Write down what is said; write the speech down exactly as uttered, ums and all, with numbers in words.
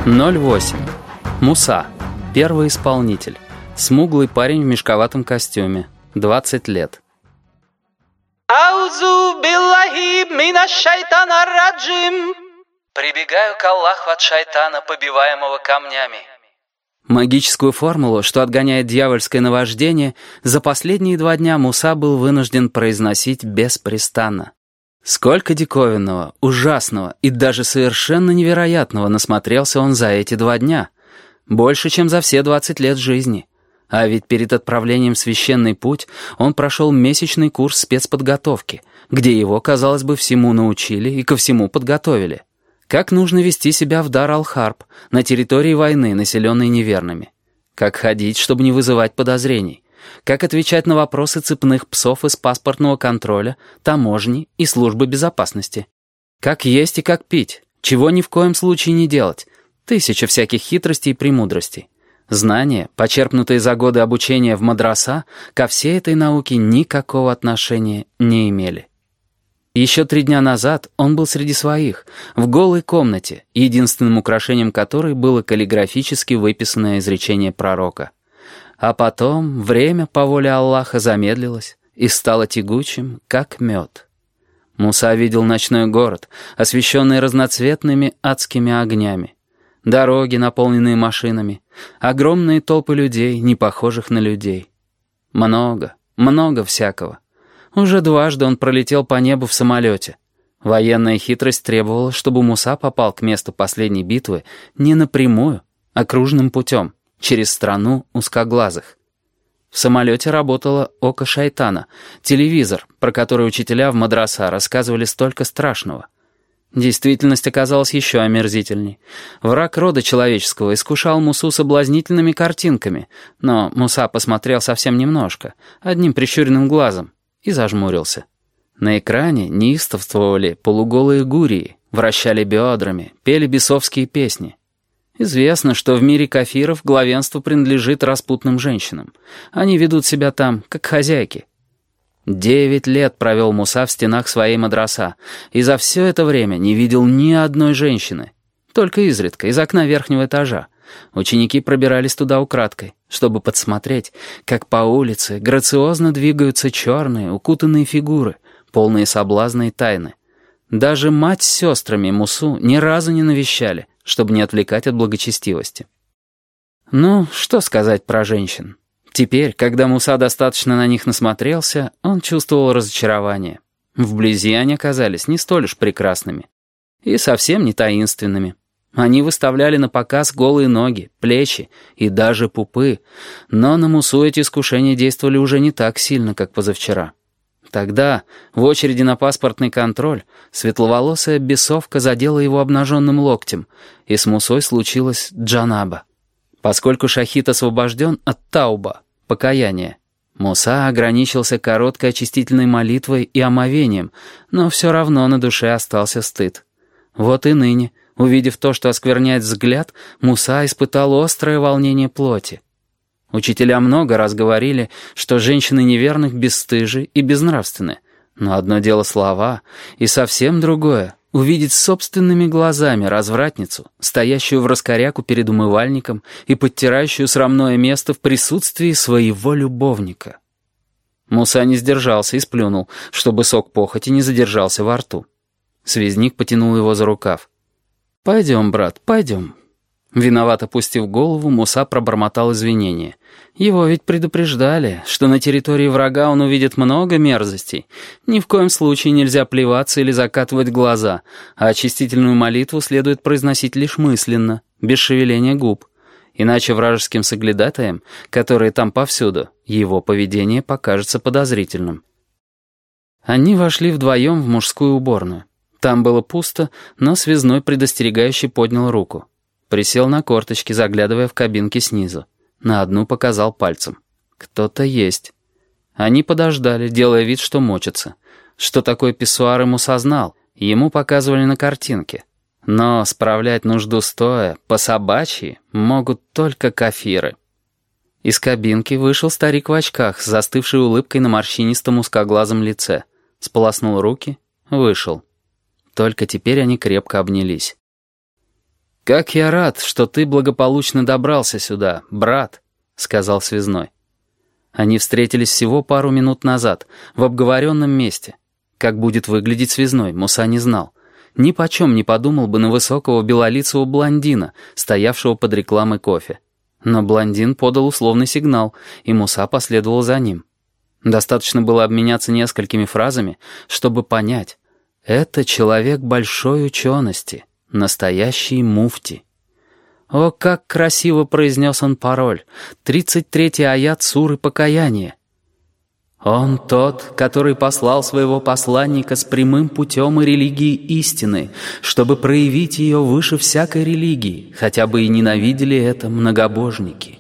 ноль восемь. Муса. Первый исполнитель. Смуглый парень в мешковатом костюме. двадцать лет. Аузу биллахи минаш шайтана раджим. Прибегаю к Аллаху от шайтана, побиваемого камнями. Магическую формулу, что отгоняет дьявольское наваждение, за последние два дня Муса был вынужден произносить беспрестанно. Сколько диковинного, ужасного и даже совершенно невероятного насмотрелся он за эти два дня. Больше, чем за все двадцать лет жизни. А ведь перед отправлением в священный путь он прошел месячный курс спецподготовки, где его, казалось бы, всему научили и ко всему подготовили. Как нужно вести себя в Дар-аль-Харб, на территории войны, населенной неверными. Как ходить, чтобы не вызывать подозрений. Как отвечать на вопросы цепных псов из паспортного контроля, таможни и службы безопасности. Как есть и как пить, чего ни в коем случае не делать. Тысяча всяких хитростей и премудростей. Знания, почерпнутые за годы обучения в мадраса, ко всей этой науке никакого отношения не имели. Еще три дня назад он был среди своих, в голой комнате, единственным украшением которой было каллиграфически выписанное изречение пророка. А потом время, по воле Аллаха, замедлилось и стало тягучим, как мед. Муса видел ночной город, освещенный разноцветными адскими огнями. Дороги, наполненные машинами, огромные толпы людей, не похожих на людей. Много, много всякого. Уже дважды он пролетел по небу в самолете. Военная хитрость требовала, чтобы Муса попал к месту последней битвы не напрямую, а кружным путем, через страну узкоглазых. В самолете работало око шайтана, телевизор, про который учителя в мадраса рассказывали столько страшного. Действительность оказалась еще омерзительней. Враг рода человеческого искушал Мусу соблазнительными картинками, но Муса посмотрел совсем немножко, одним прищуренным глазом, и зажмурился. На экране неистовствовали полуголые гурии, вращали бедрами, пели бесовские песни. Известно, что в мире кафиров главенство принадлежит распутным женщинам. Они ведут себя там, как хозяйки. Девять лет провел Муса в стенах своей мадраса, и за все это время не видел ни одной женщины. Только изредка, из окна верхнего этажа. Ученики пробирались туда украдкой, чтобы подсмотреть, как по улице грациозно двигаются черные, укутанные фигуры, полные соблазна и тайны. Даже мать с сестрами Мусу ни разу не навещали, чтобы не отвлекать от благочестивости. Ну, что сказать про женщин? Теперь, когда Муса достаточно на них насмотрелся, он чувствовал разочарование. Вблизи они оказались не столь уж прекрасными. И совсем не таинственными. Они выставляли на показ голые ноги, плечи и даже пупы, но на Мусу эти искушения действовали уже не так сильно, как позавчера. Тогда, в очереди на паспортный контроль, светловолосая бесовка задела его обнаженным локтем, и с Мусой случилось джанаба. Поскольку шахид освобожден от тауба, покаяния, Муса ограничился короткой очистительной молитвой и омовением, но все равно на душе остался стыд. Вот и ныне, увидев то, что оскверняет взгляд, Муса испытал острое волнение плоти. Учителя много раз говорили, что женщины неверных бесстыжи и безнравственны. Но одно дело слова, и совсем другое — увидеть собственными глазами развратницу, стоящую в раскоряку перед умывальником и подтирающую срамное место в присутствии своего любовника. Муса не сдержался и сплюнул, чтобы сок похоти не задержался во рту. Связник потянул его за рукав. «Пойдем, брат, пойдем». Виноват опустив голову, Муса пробормотал извинения. Его ведь предупреждали, что на территории врага он увидит много мерзостей. Ни в коем случае нельзя плеваться или закатывать глаза, а очистительную молитву следует произносить лишь мысленно, без шевеления губ. Иначе вражеским соглядатаям, которые там повсюду, его поведение покажется подозрительным. Они вошли вдвоем в мужскую уборную. Там было пусто, но связной предостерегающий поднял руку. Присел на корточки, заглядывая в кабинки снизу. На одну показал пальцем. Кто-то есть. Они подождали, делая вид, что мочатся. Что такое писсуар, ему сознал. Ему показывали на картинке. Но справлять нужду стоя, по-собачьи, могут только кафиры. Из кабинки вышел старик в очках с застывшей улыбкой на морщинистом узкоглазом лице. Сполоснул руки, вышел. Только теперь они крепко обнялись. «Как я рад, что ты благополучно добрался сюда, брат», — сказал связной. Они встретились всего пару минут назад, в обговоренном месте. Как будет выглядеть связной, Муса не знал. Ни почем не подумал бы на высокого белолицего блондина, стоявшего под рекламой кофе. Но блондин подал условный сигнал, и Муса последовал за ним. Достаточно было обменяться несколькими фразами, чтобы понять. Это человек большой учености, настоящий муфти. О, как красиво произнес он пароль, тридцать третий аят суры покаяния. Он тот, который послал своего посланника с прямым путем и религией истины, чтобы проявить ее выше всякой религии, хотя бы и ненавидели это многобожники.